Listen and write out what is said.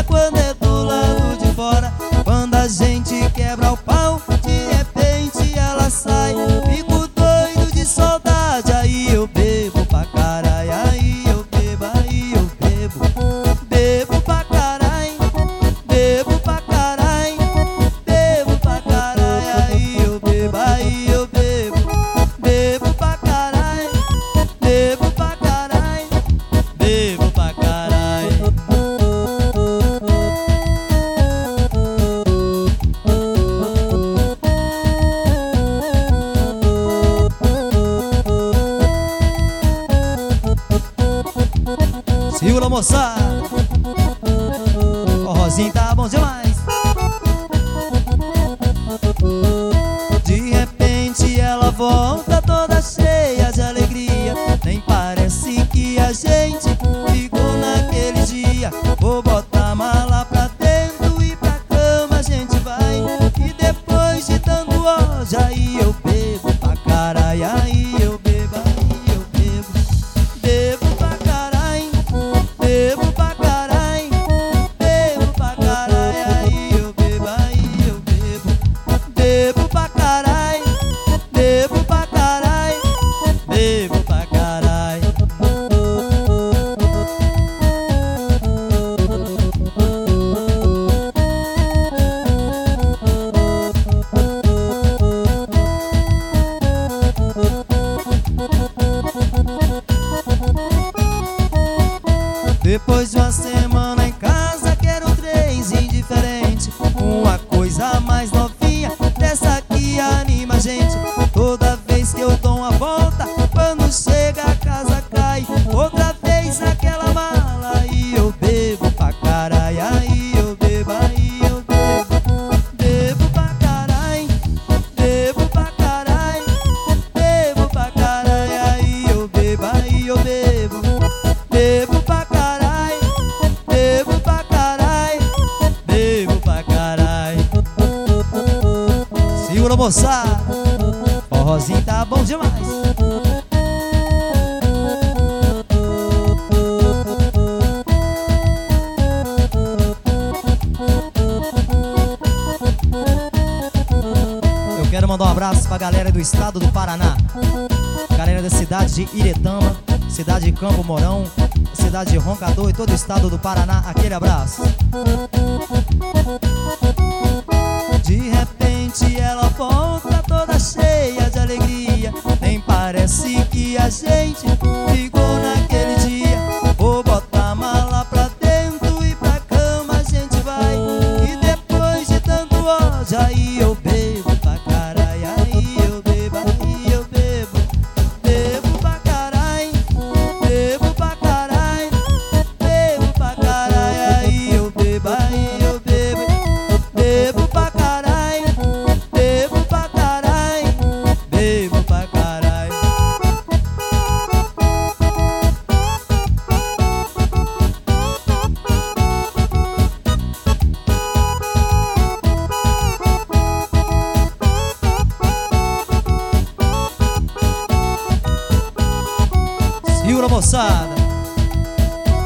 quando é do lado de fora. Quando a gente quebra o pau, de repente ela sai. Fico doido de saudade, aí eu bebo pra caralho. Aí eu bebo, aí eu bebo. Bebo pra caralho, bebo pra caralho. Bebo pra caralho, aí eu bebo, aí eu bebo. Bebo pra caralho, bebo pra caralho. Bebo pra caralho. Segura, moçada. O rosinho tá bom demais. De repente ela volta toda cheia de alegria. Nem parece que a gente ficou naquele dia. Vou botar a mala pra dentro e pra cama a gente vai. E depois de tanto ódio, aí eu bebo pra caralho. Aí eu bebo, aí eu bebo. Bebo pra caralho, bebo pra caralho. Bebo pra caralho, aí eu bebo, aí eu bebo. Bebo pra caralho, bebo pra caralho. Bebo pra caralho. Depois de uma semana em casa, quero um trenzinho diferente. Uma coisa mais novinha, dessa que anima a gente. Toda vez que eu dou uma volta, quando chega a casa cai. Outra vez naquela mala, aí eu bebo pra caralho. Aí eu bebo, aí eu bebo. Bebo pra caralho, bebo pra caralho. Bebo pra caralho, aí eu bebo, aí eu bebo. Bebo pra caralho, bebo pra caralho. Bebo pra caralho. Segura, moçada. O rosinho tá bom demais. Eu quero mandar um abraço pra galera do estado do Paraná. Galera da cidade de Iretama, cidade de Campo Mourão, cidade de Roncador e todo o estado do Paraná. Aquele abraço. De repente ela volta toda cheia de alegria. Nem parece que a gente ficou naquele dia. Vou botar a mala pra dentro e pra cama a gente vai. E depois de tanto ódio, aí eu bebo pra caralho. Aí eu bebo, aí eu bebo. Bebo pra caralho, bebo pra caralho. Bebo pra caralho, aí eu bebo, aí eu bebo. Bebo pra caralho, bebo pra caralho. Bebo pra caralho. Segura, moçada.